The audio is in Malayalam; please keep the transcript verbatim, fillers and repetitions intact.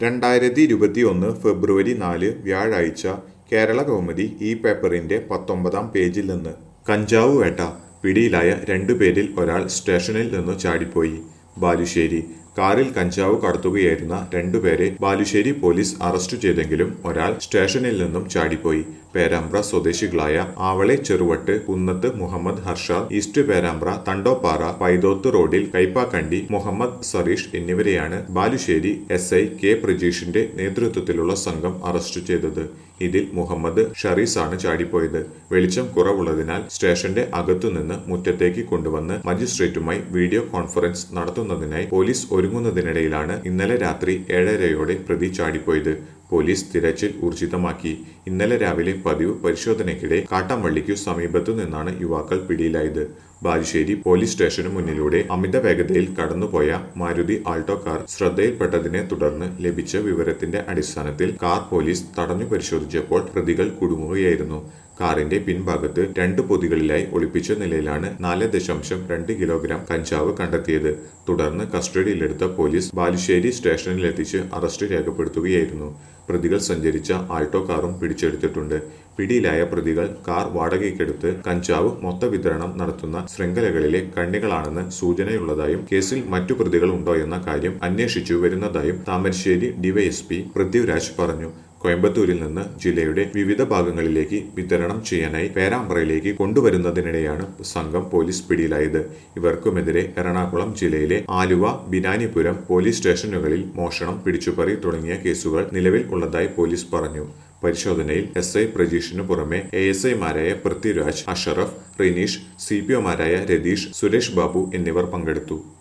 രണ്ടായിരത്തി ഇരുപത്തി ഒന്ന് ഫെബ്രുവരി നാല് വ്യാഴാഴ്ച കേരള കൗമുദി ഈ പേപ്പറിന്റെ പത്തൊമ്പതാം പേജിൽ നിന്ന് കഞ്ചാവ് വേട്ട പിടിയിലായ രണ്ടുപേരിൽ ഒരാൾ സ്റ്റേഷനിൽ നിന്നു ചാടിപ്പോയി. ബാലുശ്ശേരി കാറിൽ കഞ്ചാവ് കടത്തുകയായിരുന്ന രണ്ടുപേരെ ബാലുശ്ശേരി പോലീസ് അറസ്റ്റ് ചെയ്തെങ്കിലും ഒരാൾ സ്റ്റേഷനിൽ നിന്നും ചാടിപ്പോയി. പേരാമ്പ്ര സ്വദേശികളായ ആവളെ ചെറുവട്ട് കുന്നത്ത് മുഹമ്മദ് ഹർഷാദ്, ഈസ്റ്റ് പേരാമ്പ്ര തണ്ടോപ്പാറ പൈതോത്ത് റോഡിൽ കൈപ്പാക്കണ്ടി മുഹമ്മദ് സറീഷ് എന്നിവരെയാണ് ബാലുശ്ശേരി എസ് ഐ കെ പ്രജീഷിന്റെ നേതൃത്വത്തിലുള്ള സംഘം അറസ്റ്റ് ചെയ്തത്. ഇതിൽ മുഹമ്മദ് ഷറീസാണ് ചാടിപ്പോയത്. വെളിച്ചം കുറവുള്ളതിനാൽ സ്റ്റേഷന്റെ അകത്തുനിന്ന് മുറ്റത്തേക്ക് കൊണ്ടുവന്ന് മജിസ്ട്രേറ്റുമായി വീഡിയോ കോൺഫറൻസ് നടത്തുന്നതിനായി പോലീസ് ഒരുങ്ങുന്നതിനിടയിലാണ് ഇന്നലെ രാത്രി ഏഴരയോടെ പ്രതി ചാടിപ്പോയത്. പോലീസ് തിരച്ചിൽ ഊർജിതമാക്കി. ഇന്നലെ രാവിലെ പതിവ് പരിശോധനയ്ക്കിടെ കാട്ടാമ്പള്ളിക്കു സമീപത്തു നിന്നാണ് യുവാക്കൾ പിടിയിലായത്. ബാലുശ്ശേരി പോലീസ് സ്റ്റേഷനു മുന്നിലൂടെ അമിത വേഗതയിൽ കടന്നുപോയ മാരുതി ആൾട്ടോ കാർ ശ്രദ്ധയിൽപ്പെട്ടതിനെ തുടർന്ന് ലഭിച്ച വിവരത്തിന്റെ അടിസ്ഥാനത്തിൽ കാർ പോലീസ് തടഞ്ഞു പരിശോധിച്ചപ്പോൾ പ്രതികൾ കുടുങ്ങുകയായിരുന്നു. കാറിന്റെ പിൻഭാഗത്ത് രണ്ട് പൊതികളിലായി ഒളിപ്പിച്ച നിലയിലാണ് നാല് ദശാംശം രണ്ട് കിലോഗ്രാം കഞ്ചാവ് കണ്ടെത്തിയത്. തുടർന്ന് കസ്റ്റഡിയിലെടുത്ത പോലീസ് ബാലുശ്ശേരി സ്റ്റേഷനിലെത്തിച്ച് അറസ്റ്റ് രേഖപ്പെടുത്തുകയായിരുന്നു. പ്രതികൾ സഞ്ചരിച്ച ആൾട്ടോ കാറും പിടിച്ചെടുത്തിട്ടുണ്ട്. പിടിയിലായ പ്രതികൾ കാർ വാടകയ്ക്കെടുത്ത് കഞ്ചാവ് മൊത്ത വിതരണം നടത്തുന്ന ശൃംഖലകളിലെ കണ്ണികളാണെന്ന് സൂചനയുള്ളതായും കേസിൽ മറ്റു പ്രതികൾ ഉണ്ടോയെന്ന കാര്യം അന്വേഷിച്ചു വരുന്നതായും താമരശ്ശേരി ഡിവൈഎസ്പി പൃഥ്വിരാജ് പറഞ്ഞു. കോയമ്പത്തൂരിൽ നിന്ന് ജില്ലയുടെ വിവിധ ഭാഗങ്ങളിലേക്ക് വിതരണം ചെയ്യാനായി പേരാമ്പ്രയിലേക്ക് കൊണ്ടുവരുന്നതിനിടെയാണ് സംഘം പോലീസ് പിടിയിലായത്. ഇവർക്കുമെതിരെ എറണാകുളം ജില്ലയിലെ ആലുവ, ബിനാനിപുരം പോലീസ് സ്റ്റേഷനുകളിൽ മോഷണം, പിടിച്ചുപറി തുടങ്ങിയ കേസുകൾ നിലവിൽ ഉള്ളതായി പോലീസ് പറഞ്ഞു. പരിശോധനയിൽ എസ് ഐ പ്രജീഷിനു പുറമെ എ എസ് ഐമാരായ പൃഥ്വിരാജ്, അഷറഫ്, റിനീഷ്, സി പി ഒമാരായ രതീഷ്, സുരേഷ് ബാബു എന്നിവർ പങ്കെടുത്തു.